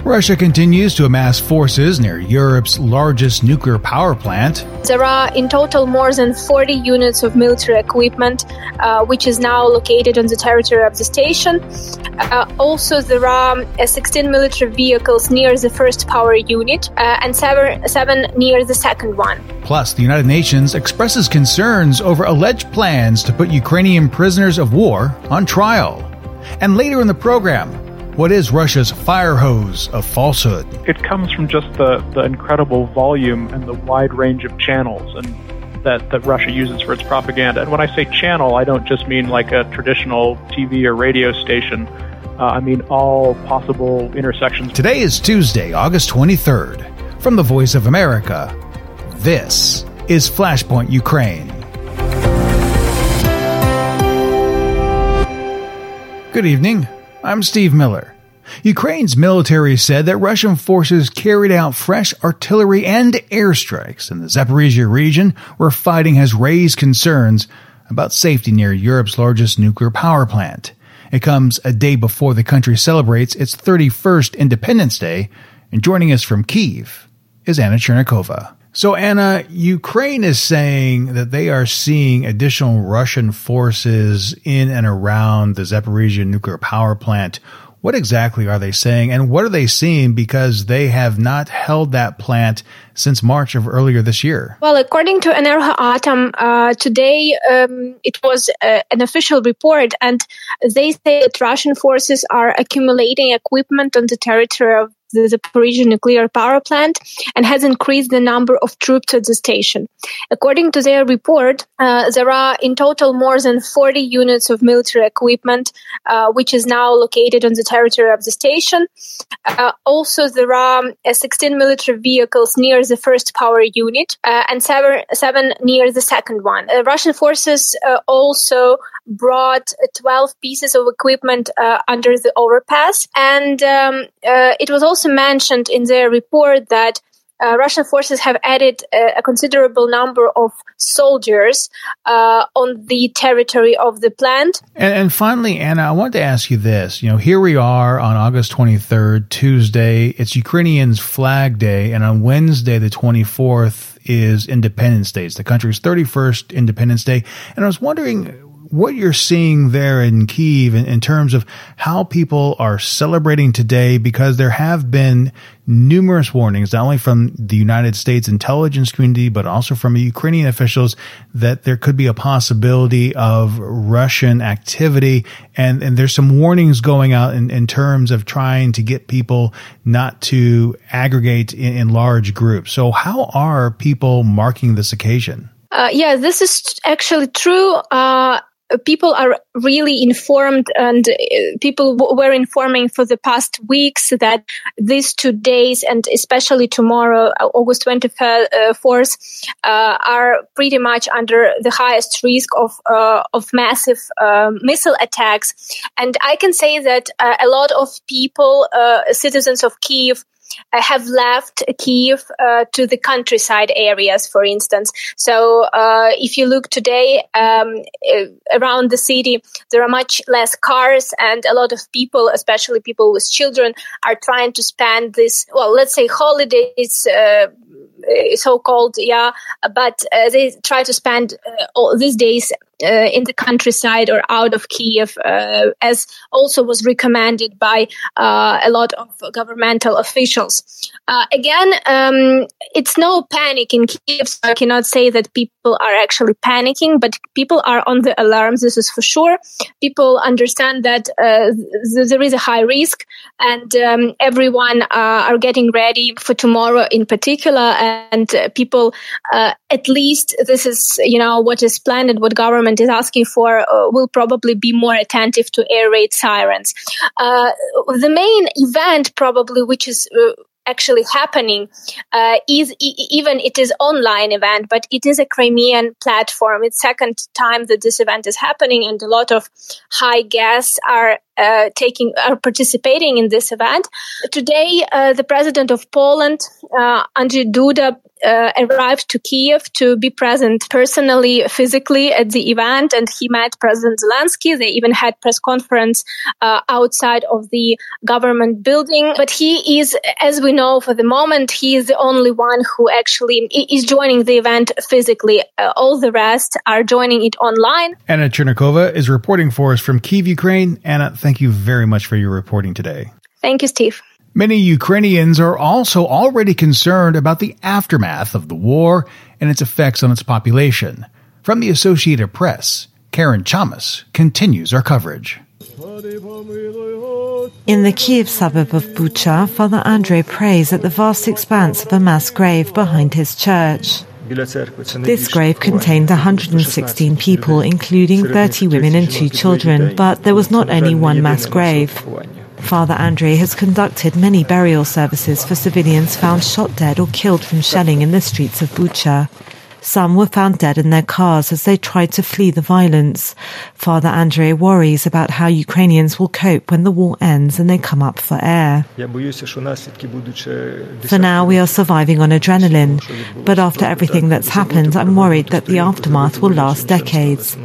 Russia continues to amass forces near Europe's largest nuclear power plant. There are in total more than 40 units of military equipment, which is now located on the territory of the station. Also, there are 16 military vehicles near the first power unit and seven near the second one. Plus, the United Nations expresses concerns over alleged plans to put Ukrainian prisoners of war on trial. And later in the program, what is Russia's fire hose of falsehood? It comes from just the incredible volume and the wide range of channels and that Russia uses for its propaganda. And when I say channel, I don't just mean like a traditional TV or radio station. I mean all possible intersections. Today is Tuesday, August 23rd. From the Voice of America, this is Flashpoint Ukraine. Good evening. I'm Steve Miller. Ukraine's military said that Russian forces carried out fresh artillery and airstrikes in the Zaporizhia region, where fighting has raised concerns about safety near Europe's largest nuclear power plant. It comes a day before the country celebrates its 31st Independence Day, and joining us from Kyiv is Anna Chernikova. So, Anna, Ukraine is saying that they are seeing additional Russian forces in and around the Zaporizhia nuclear power plant. What exactly are they saying, and what are they seeing because they have not held that plant since March of earlier this year? Well, according to Energoatom, today it was an official report, and they say that Russian forces are accumulating equipment on the territory of the Zaporizhia nuclear power plant and has increased the number of troops at the station. According to their report, there are in total more than 40 units of military equipment, which is now located on the territory of the station. Also, there are 16 military vehicles near the first power unit and seven near the second one. Russian forces also brought 12 pieces of equipment under the overpass, and it was also mentioned in their report that Russian forces have added a considerable number of soldiers on the territory of the plant. And finally, Anna, I wanted to ask you this. You know, here we are on August 23rd, Tuesday. It's Ukrainians' Flag Day, and on Wednesday, the 24th, is Independence Day. It's the country's 31st Independence Day. And I was wondering what you're seeing there in Kyiv in terms of how people are celebrating today, because there have been numerous warnings, not only from the United States intelligence community, but also from Ukrainian officials, that there could be a possibility of Russian activity. And there's some warnings going out in terms of trying to get people not to aggregate in large groups. So how are people marking this occasion? Yeah, this is actually true. People are really informed, and people were informing for the past weeks that these 2 days, and especially tomorrow, August 24th, are pretty much under the highest risk of massive missile attacks. And I can say that a lot of people, citizens of Kyiv, have left Kyiv to the countryside areas, for instance. So if you look today around the city, there are much less cars, and a lot of people, especially people with children, are trying to spend this, well, let's say holidays, so-called, yeah, but they try to spend all these days in the countryside or out of Kyiv, as also was recommended by a lot of governmental officials. Again, it's no panic in Kyiv, so I cannot say that people are actually panicking, but people are on the alarm, this is for sure. People understand that there is a high risk, and everyone are getting ready for tomorrow in particular, and people, at least this is, what is planned and what government is asking for, will probably be more attentive to air raid sirens. The main event probably, which is actually happening, is even it is online event, but it is a Crimean platform. It's second time that this event is happening, and a lot of high guests are participating in this event. Today, the president of Poland, Andrzej Duda, arrived to Kiev to be present personally, physically at the event, and he met President Zelensky. They even had press conference outside of the government building. But he is, as we know for the moment, he is the only one who actually is joining the event physically. All the rest are joining it online. Anna Chernikova is reporting for us from Kyiv, Ukraine. Anna, thank you very much for your reporting today. Thank you, Steve. Many Ukrainians are also already concerned about the aftermath of the war and its effects on its population. From the Associated Press, Karen Chamas continues our coverage. In the Kyiv suburb of Bucha, Father Andrei prays at the vast expanse of a mass grave behind his church. This grave contained 116 people, including 30 women and 2 children, but there was not only one mass grave. Father Andrei has conducted many burial services for civilians found shot dead or killed from shelling in the streets of Bucha. Some were found dead in their cars as they tried to flee the violence. Father Andrei worries about how Ukrainians will cope when the war ends and they come up for air. For now, we are surviving on adrenaline, but after everything that's happened, I'm worried that the aftermath will last decades.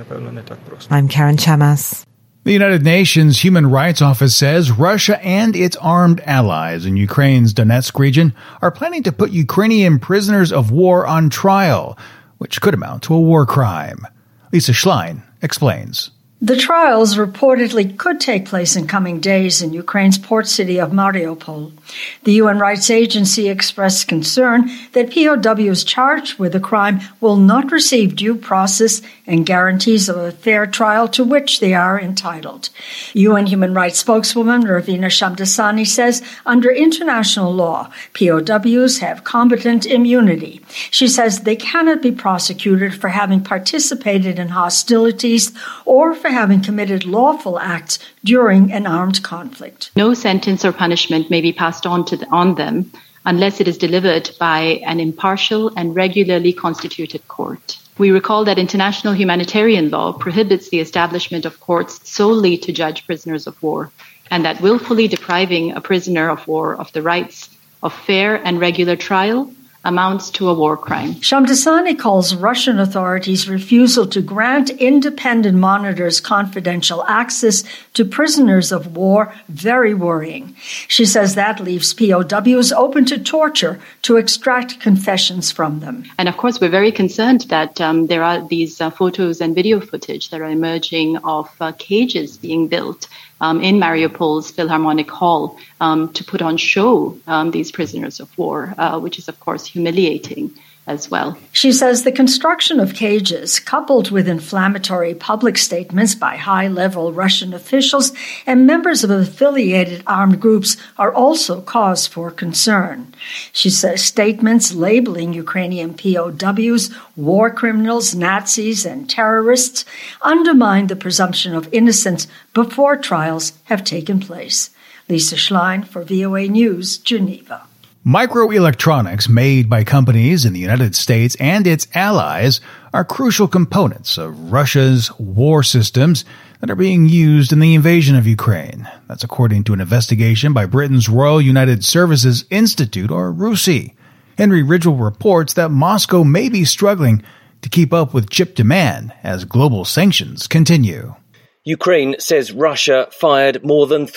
I'm Karen Chamas. The United Nations Human Rights Office says Russia and its armed allies in Ukraine's Donetsk region are planning to put Ukrainian prisoners of war on trial, which could amount to a war crime. Lisa Schlein explains. The trials reportedly could take place in coming days in Ukraine's port city of Mariupol. The UN Rights Agency expressed concern that POWs charged with the crime will not receive due process and guarantees of a fair trial to which they are entitled. UN Human Rights spokeswoman Ravina Shamdasani says under international law, POWs have combatant immunity. She says they cannot be prosecuted for having participated in hostilities or for having committed lawful acts during an armed conflict. No sentence or punishment may be passed on them unless it is delivered by an impartial and regularly constituted court. We recall that international humanitarian law prohibits the establishment of courts solely to judge prisoners of war, and that willfully depriving a prisoner of war of the rights of fair and regular trial amounts to a war crime. Shamdasani calls Russian authorities' refusal to grant independent monitors confidential access to prisoners of war very worrying. She says that leaves POWs open to torture to extract confessions from them. And of course, we're very concerned that there are these photos and video footage that are emerging of cages being built in Mariupol's Philharmonic Hall to put on show these prisoners of war, which is, of course, humiliating as well. She says the construction of cages, coupled with inflammatory public statements by high-level Russian officials and members of affiliated armed groups, are also cause for concern. She says statements labeling Ukrainian POWs war criminals, Nazis, and terrorists undermine the presumption of innocence before trials have taken place. Lisa Schlein for VOA News, Geneva. Microelectronics made by companies in the United States and its allies are crucial components of Russia's war systems that are being used in the invasion of Ukraine. That's according to an investigation by Britain's Royal United Services Institute, or RUSI. Henry Ridgell reports that Moscow may be struggling to keep up with chip demand as global sanctions continue. Ukraine says Russia fired more than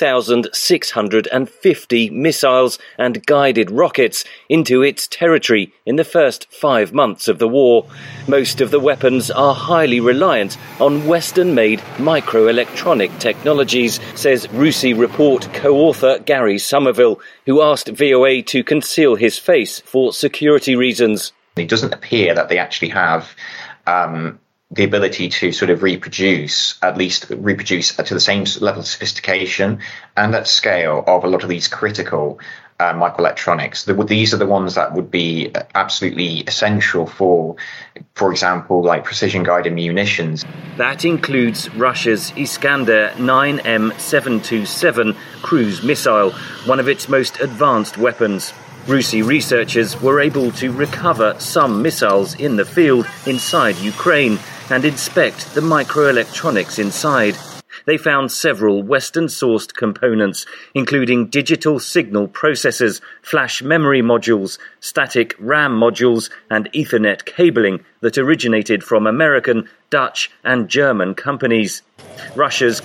3,650 missiles and guided rockets into its territory in the first 5 months of the war. Most of the weapons are highly reliant on Western-made microelectronic technologies, says RUSI report co-author Gary Somerville, who asked VOA to conceal his face for security reasons. It doesn't appear that they actually have the ability to sort of reproduce to the same level of sophistication and at scale of a lot of these critical microelectronics. These are the ones that would be absolutely essential for example, like precision-guided munitions. That includes Russia's Iskander 9M727 cruise missile, one of its most advanced weapons. RUSI researchers were able to recover some missiles in the field inside Ukraine and inspect the microelectronics inside. They found several Western-sourced components, including digital signal processors, flash memory modules, static RAM modules, and Ethernet cabling that originated from American, Dutch, and German companies. Russia's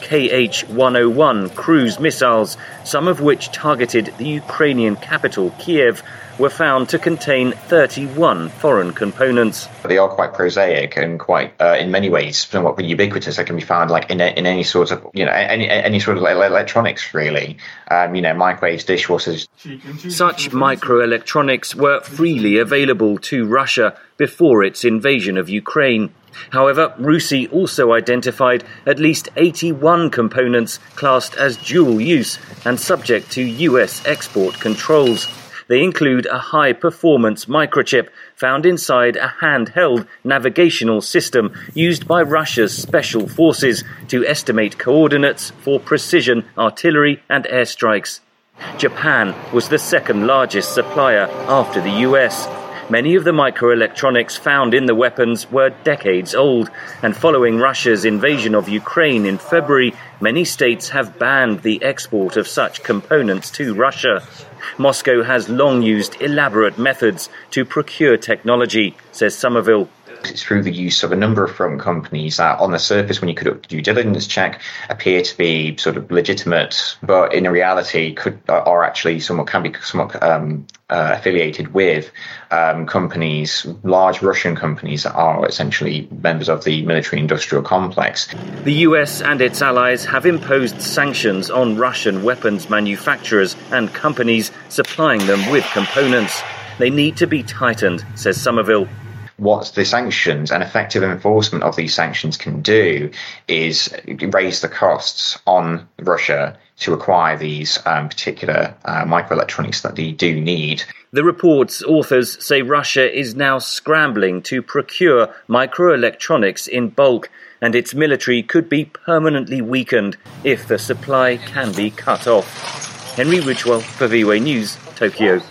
Kh-101 cruise missiles, some of which targeted the Ukrainian capital, Kiev, were found to contain 31 foreign components. They are quite prosaic and quite, in many ways, somewhat ubiquitous. They can be found like in any sort of, any sort of electronics, really. Microwaves, dishwashers. Such microelectronics were freely available to Russia before its invasion of Ukraine. However, RUSI also identified at least 81 components classed as dual use and subject to US export controls. They include a high-performance microchip found inside a handheld navigational system used by Russia's special forces to estimate coordinates for precision artillery and airstrikes. Japan was the second largest supplier after the US. Many of the microelectronics found in the weapons were decades old, and following Russia's invasion of Ukraine in February, many states have banned the export of such components to Russia. Moscow has long used elaborate methods to procure technology, says Somerville. It's through the use of a number of foreign companies that on the surface, when you conduct a due diligence check, appear to be sort of legitimate, but in reality are actually can be somewhat affiliated with companies, large Russian companies that are essentially members of the military-industrial complex. The US and its allies have imposed sanctions on Russian weapons manufacturers and companies supplying them with components. They need to be tightened, says Somerville. What the sanctions and effective enforcement of these sanctions can do is raise the costs on Russia to acquire these particular microelectronics that they do need. The report's authors say Russia is now scrambling to procure microelectronics in bulk, and its military could be permanently weakened if the supply can be cut off. Henry Ridgewell for VOA News, Tokyo.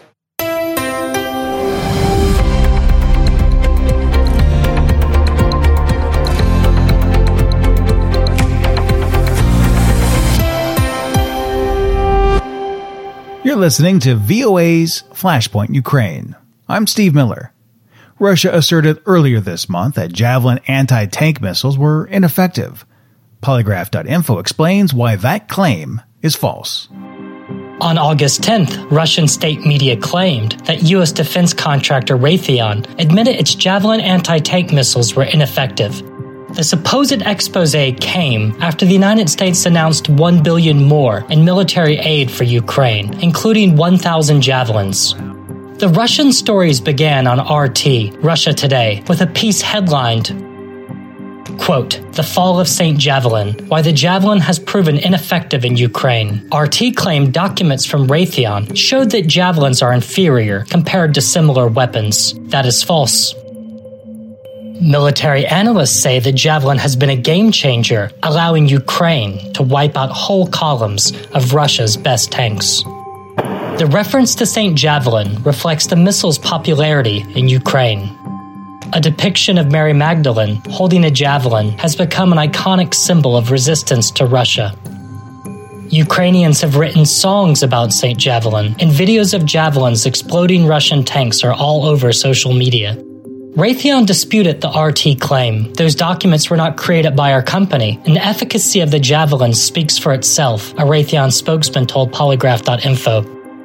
You're listening to VOA's Flashpoint Ukraine. I'm Steve Miller. Russia asserted earlier this month that Javelin anti-tank missiles were ineffective. Polygraph.info explains why that claim is false. On August 10th, Russian state media claimed that U.S. defense contractor Raytheon admitted its Javelin anti-tank missiles were ineffective. The supposed expose came after the United States announced $1 billion more in military aid for Ukraine, including 1,000 Javelins. The Russian stories began on RT, Russia Today, with a piece headlined, quote, "The Fall of St. Javelin, Why the Javelin Has Proven Ineffective in Ukraine." RT claimed documents from Raytheon showed that Javelins are inferior compared to similar weapons. That is false. Military analysts say that Javelin has been a game changer, allowing Ukraine to wipe out whole columns of Russia's best tanks. The reference to St. Javelin reflects the missile's popularity in Ukraine. A depiction of Mary Magdalene holding a javelin has become an iconic symbol of resistance to Russia. Ukrainians have written songs about St. Javelin, and videos of javelins exploding Russian tanks are all over social media. Raytheon disputed the RT claim. Those documents were not created by our company, and the efficacy of the Javelin speaks for itself, a Raytheon spokesman told Polygraph.info.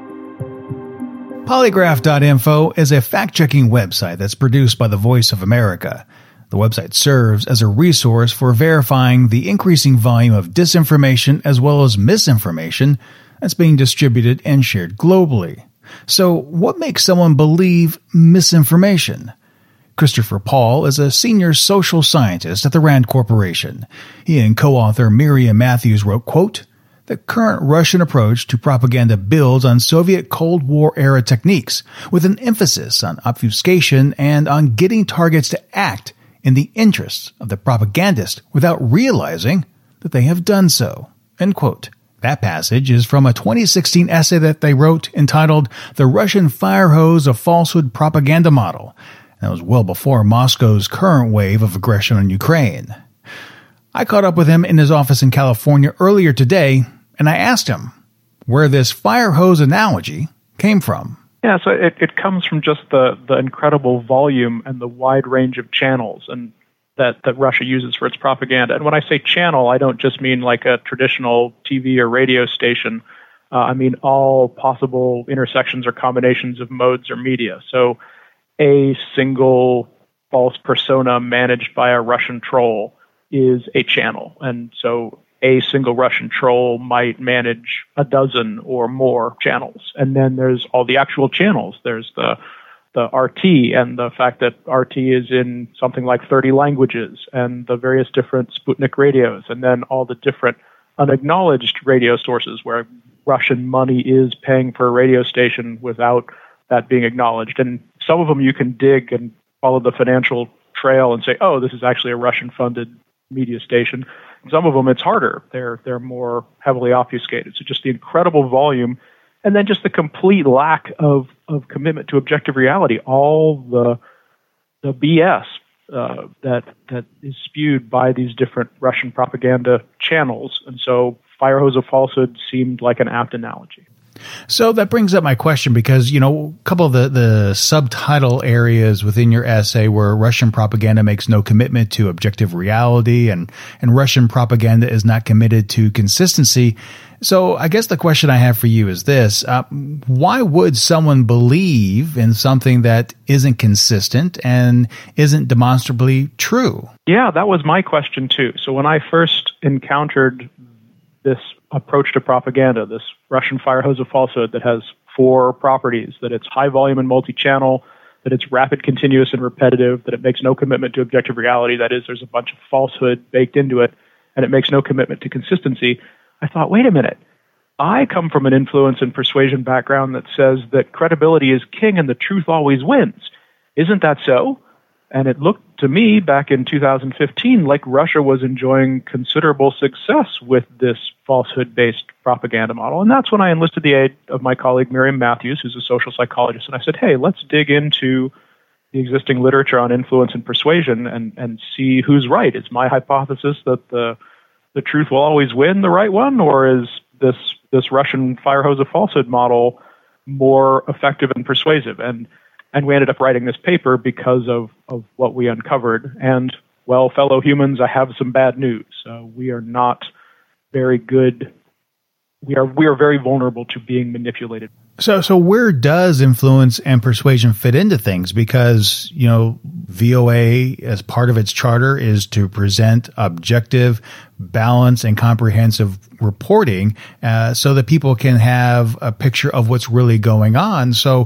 Polygraph.info is a fact-checking website that's produced by the Voice of America. The website serves as a resource for verifying the increasing volume of disinformation as well as misinformation that's being distributed and shared globally. So, what makes someone believe misinformation? Christopher Paul is a senior social scientist at the RAND Corporation. He and co-author Miriam Matthews wrote, quote, "The current Russian approach to propaganda builds on Soviet Cold War-era techniques, with an emphasis on obfuscation and on getting targets to act in the interests of the propagandist without realizing that they have done so." End quote. That passage is from a 2016 essay that they wrote entitled "The Russian Fire Hose of Falsehood Propaganda Model." That was well before Moscow's current wave of aggression on Ukraine. I caught up with him in his office in California earlier today, and I asked him where this fire hose analogy came from. Yeah, so it comes from just the incredible volume and the wide range of channels and that Russia uses for its propaganda. And when I say channel, I don't just mean like a traditional TV or radio station. I mean all possible intersections or combinations of modes or media. So a single false persona managed by a Russian troll is a channel. And so a single Russian troll might manage a dozen or more channels. And then there's all the actual channels. There's the RT and the fact that RT is in something like 30 languages and the various different Sputnik radios and then all the different unacknowledged radio sources where Russian money is paying for a radio station without that being acknowledged. And some of them you can dig and follow the financial trail and say, oh, this is actually a Russian-funded media station. Some of them, it's harder. They're more heavily obfuscated. So just the incredible volume, and then just the complete lack of commitment to objective reality. All the BS that is spewed by these different Russian propaganda channels. And so Fire Hose of Falsehood seemed like an apt analogy. So that brings up my question because, you know, a couple of the subtitle areas within your essay where Russian propaganda makes no commitment to objective reality and Russian propaganda is not committed to consistency. So I guess the question I have for you is this. Why would someone believe in something that isn't consistent and isn't demonstrably true? Yeah, that was my question too. So when I first encountered this approach to propaganda, this Russian fire hose of falsehood that has 4 properties, that it's high volume and multi-channel, that it's rapid, continuous, and repetitive, that it makes no commitment to objective reality, that is, there's a bunch of falsehood baked into it, and it makes no commitment to consistency, I thought, wait a minute. I come from an influence and persuasion background that says that credibility is king and the truth always wins. Isn't that so? And it looked to me back in 2015 like Russia was enjoying considerable success with this falsehood-based propaganda model. And that's when I enlisted the aid of my colleague Miriam Matthews, who's a social psychologist. And I said, hey, let's dig into the existing literature on influence and persuasion and see who's right. Is my hypothesis that the truth will always win the right one, or is this Russian fire hose of falsehood model more effective and persuasive? And we ended up writing this paper because of what we uncovered. And, well, fellow humans, I have some bad news. We are not very good. We are very vulnerable to being manipulated. So where does influence and persuasion fit into things? Because, you know, VOA, as part of its charter, is to present objective, balanced, and comprehensive reporting so that people can have a picture of what's really going on. So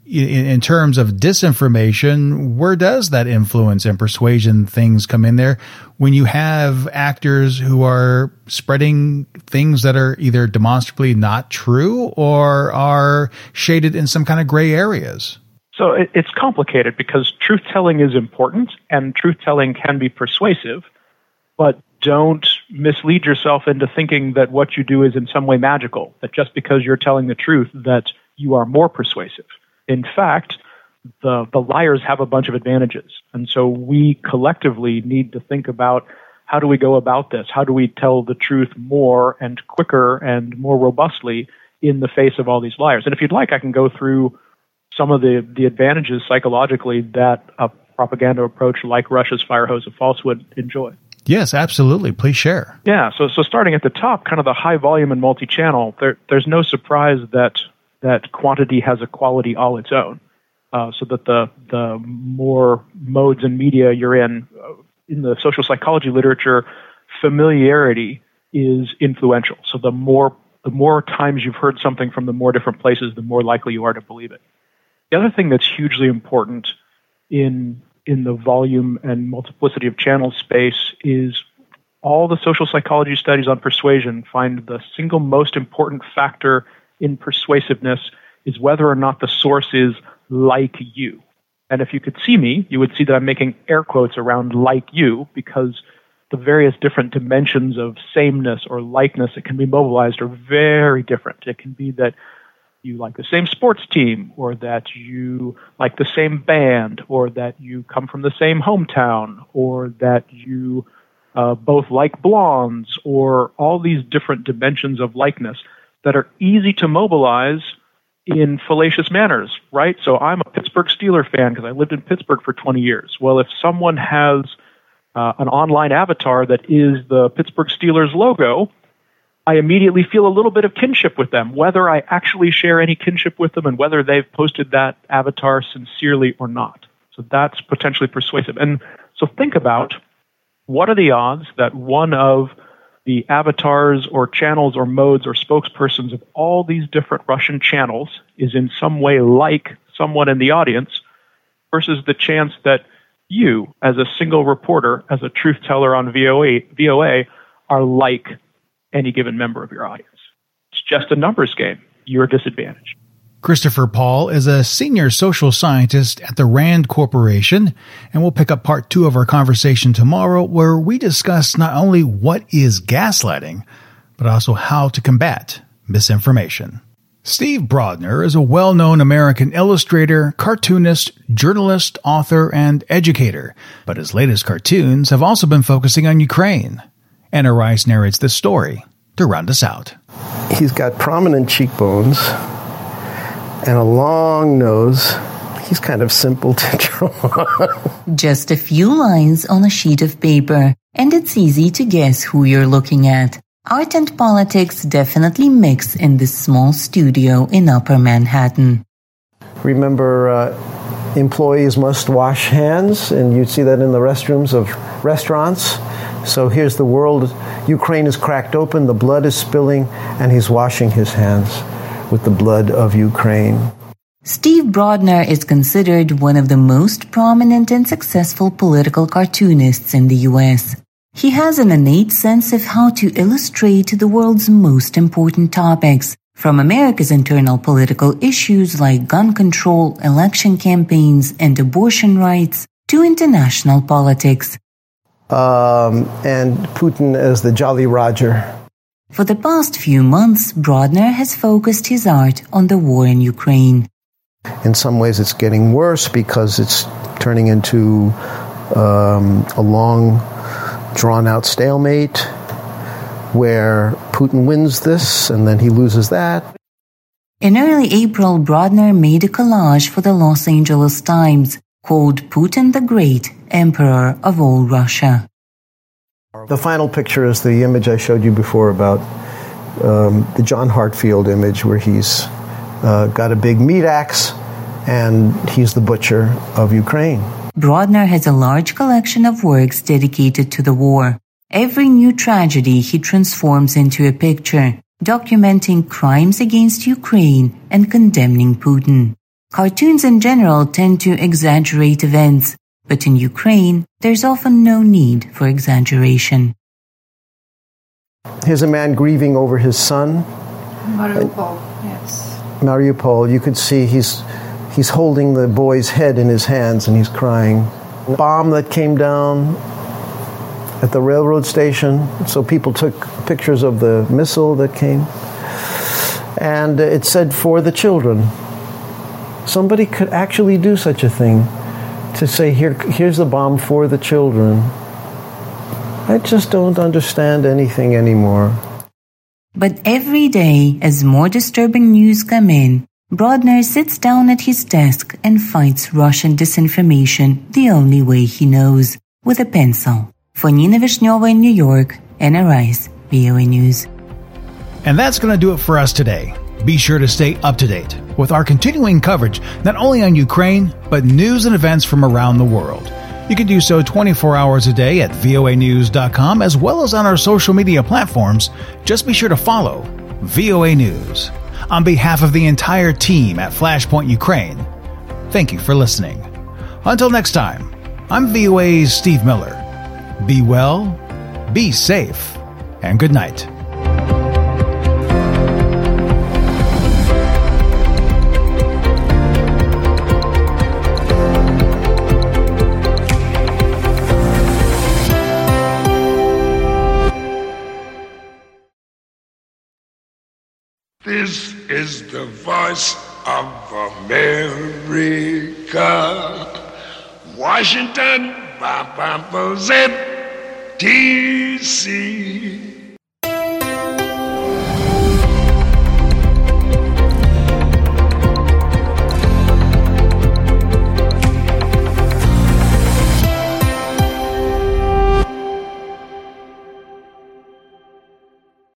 in terms of disinformation, where does that influence and persuasion things come in there when you have actors who are spreading things that are either demonstrably not true or are shaded in some kind of gray areas? So it's complicated because truth-telling is important and truth-telling can be persuasive, but don't mislead yourself into thinking that what you do is in some way magical, that just because you're telling the truth that you are more persuasive. In fact, the liars have a bunch of advantages. And so we collectively need to think about how do we go about this? How do we tell the truth more and quicker and more robustly in the face of all these liars? And if you'd like, I can go through some of the advantages psychologically that a propaganda approach like Russia's fire hose of falsehood enjoy. Yes, absolutely. Please share. Yeah, so starting at the top, kind of the high volume and multi-channel, there's no surprise that quantity has a quality all its own. So that the more modes and media you're in the social psychology literature, familiarity is influential. So the more times you've heard something from the more different places, the more likely you are to believe it. The other thing that's hugely important in the volume and multiplicity of channel space is all the social psychology studies on persuasion find the single most important factor in persuasiveness is whether or not the source is like you. And if you could see me, you would see that I'm making air quotes around like you because the various different dimensions of sameness or likeness that can be mobilized are very different. It can be that you like the same sports team, or that you like the same band, or that you come from the same hometown, or that you both like blondes, or all these different dimensions of likeness that are easy to mobilize in fallacious manners, right? So I'm a Pittsburgh Steelers fan because I lived in Pittsburgh for 20 years. Well, if someone has an online avatar that is the Pittsburgh Steelers logo, I immediately feel a little bit of kinship with them, whether I actually share any kinship with them and whether they've posted that avatar sincerely or not. So that's potentially persuasive. And so think about, what are the odds that one of the avatars or channels or modes or spokespersons of all these different Russian channels is in some way like someone in the audience, versus the chance that you, as a single reporter, as a truth teller on VOA, are like any given member of your audience. It's just a numbers game. You're disadvantaged. Christopher Paul is a senior social scientist at the RAND Corporation, and we'll pick up part 2 of our conversation tomorrow, where we discuss not only what is gaslighting, but also how to combat misinformation. Steve Brodner is a well-known American illustrator, cartoonist, journalist, author, and educator, but his latest cartoons have also been focusing on Ukraine. Anna Rice narrates this story to round us out. He's got prominent cheekbones and a long nose. He's kind of simple to draw. Just a few lines on a sheet of paper, and it's easy to guess who you're looking at. Art and politics definitely mix in this small studio in Upper Manhattan. Remember, employees must wash hands, and you'd see that in the restrooms of restaurants. So here's the world. Ukraine is cracked open, the blood is spilling, and he's washing his hands with the blood of Ukraine. Steve Brodner is considered one of the most prominent and successful political cartoonists in the U.S. He has an innate sense of how to illustrate the world's most important topics, from America's internal political issues like gun control, election campaigns, and abortion rights, to international politics. And Putin as the Jolly Roger. For the past few months, Brodner has focused his art on the war in Ukraine. In some ways it's getting worse because it's turning into a long, drawn-out stalemate where Putin wins this and then he loses that. In early April, Brodner made a collage for the Los Angeles Times called Putin the Great, Emperor of All Russia. The final picture is the image I showed you before about the John Hartfield image where he's got a big meat axe and he's the butcher of Ukraine. Brodner has a large collection of works dedicated to the war. Every new tragedy he transforms into a picture, documenting crimes against Ukraine and condemning Putin. Cartoons in general tend to exaggerate events, but in Ukraine, there's often no need for exaggeration. Here's a man grieving over his son. Mariupol, yes. Mariupol, you could see he's holding the boy's head in his hands and he's crying. Bomb that came down at the railroad station, so people took pictures of the missile that came. And it said, for the children. Somebody could actually do such a thing, to say, here's the bomb for the children. I just don't understand anything anymore. But every day, as more disturbing news come in, Brodner sits down at his desk and fights Russian disinformation the only way he knows, with a pencil. For Nina Vishneva in New York, Anna Rice, VOA News. And that's going to do it for us today. Be sure to stay up to date with our continuing coverage, not only on Ukraine, but news and events from around the world. You can do so 24 hours a day at voanews.com, as well as on our social media platforms. Just be sure to follow VOA News. On behalf of the entire team at Flashpoint Ukraine, thank you for listening. Until next time, I'm VOA's Steve Miller. Be well, be safe, and good night. This is the voice of America. Washington, zip. DC.